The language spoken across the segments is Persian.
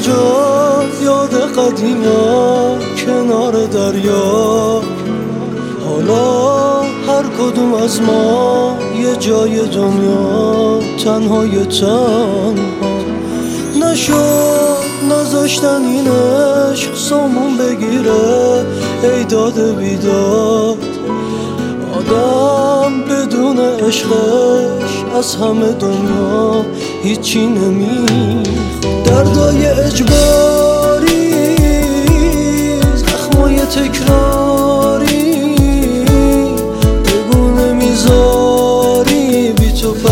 کجا یاد قدیما کنار دریا، حالا هر کدوم از ما یه جای دنیا تنهای تنها. نشد نذاشتن این عشق سامون بگیره ای داد بیداد، آدم بدون عشقش از همه دنیا هیچی نمیخواد. دردای اجباری، زخمای تکراری، بگو نمیذاری بی تو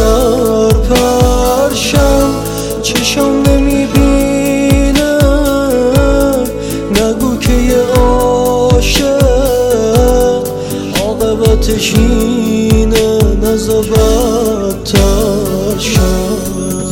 پرشم، چشم نمیبینه نگو که یه عاشق عاقبتش اینه نزا بدتر شد.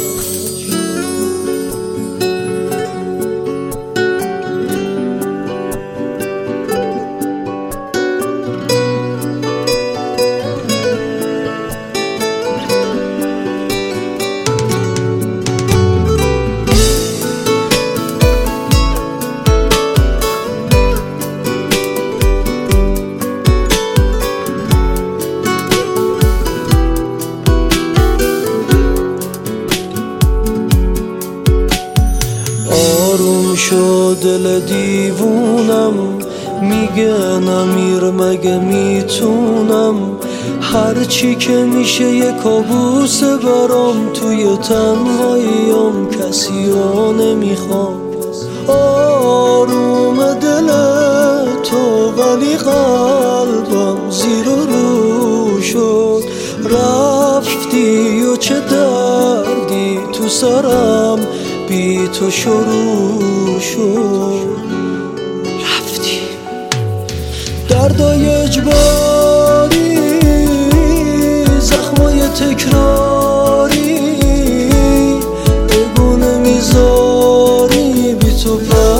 شو دل دیوونم میگه نمیر مگه میتونم، هرچی که میشه یه کابوسه برام توی تنهاییم، کسی رو نمیخوام. آروم دل تو ولی قلبم زیر و رو شد، رفتی و چه دردی تو سرم بی تو شروع شد. رفتی دردای اجباری، زخمای تکراری، بگو نمیذاری بی تو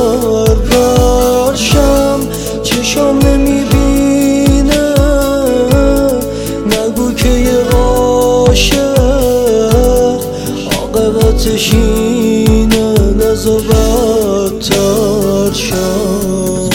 پرشم، چشم نمیبینه نگو که یه عاشق عاقبتش اینه نزا بدتر شد.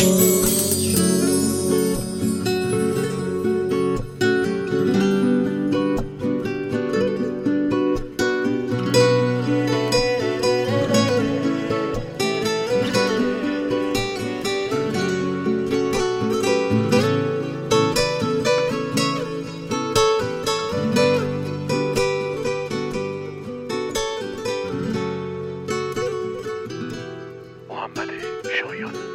محمد شایان